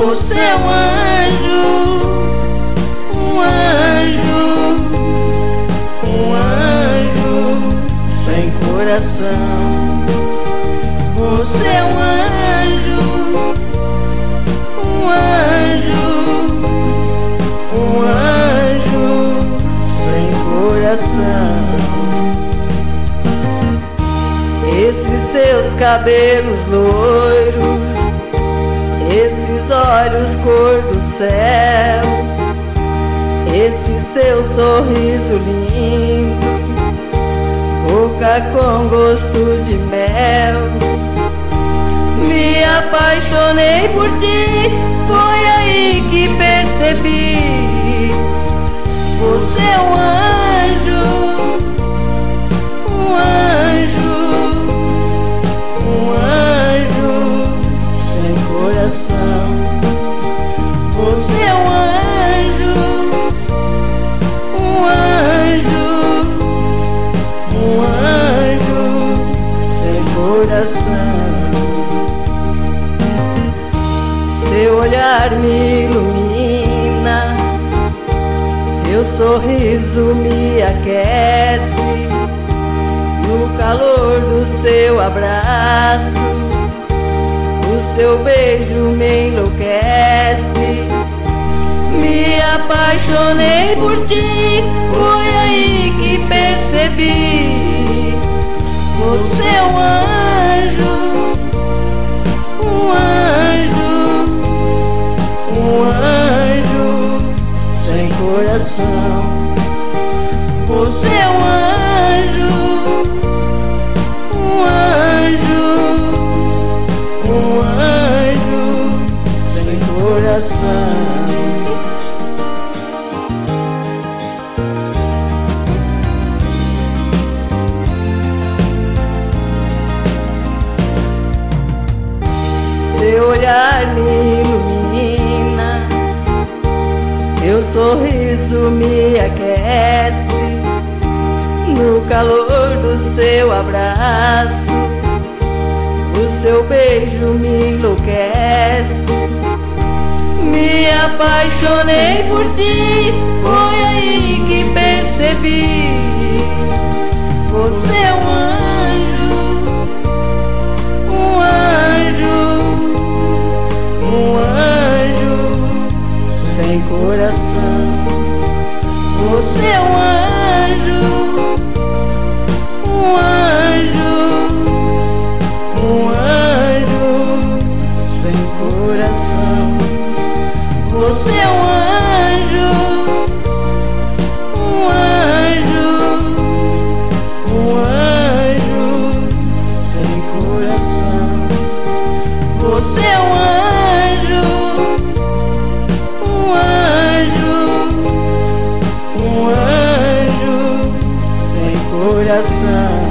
Você é um anjo, um anjo, um anjo sem coração. Você é um anjo, um anjo, um anjo sem coração. Esses seus cabelos loiros, esses olhos cor do céu, esse seu sorriso lindo, boca com gosto de mel. Me apaixonei por ti, foi aí que percebi. Você é um anjo, um anjo, um anjo sem coração. Você é um anjo, um anjo, um anjo sem coração. Seu olhar me ilumina, seu sorriso me aquece, no calor do seu abraço, o seu beijo me enlouquece. Me apaixonei por ti, foi aí que percebi. Você é um anjo, um anjo, um anjo sem coração. Você é um anjo, um anjo, um anjo sem coração. Seu olhar me ilumina, seu sorriso me aquece, no calor do seu abraço, o seu beijo me enlouquece. Me apaixonei por ti, foi aí que percebi. Você é um anjo, um anjo, um anjo sem coração. Você é um anjo, um anjo, um anjo sem coração. Você é um anjo, um anjo, um anjo sem coração. Você é um anjo, um anjo, um anjo sem coração.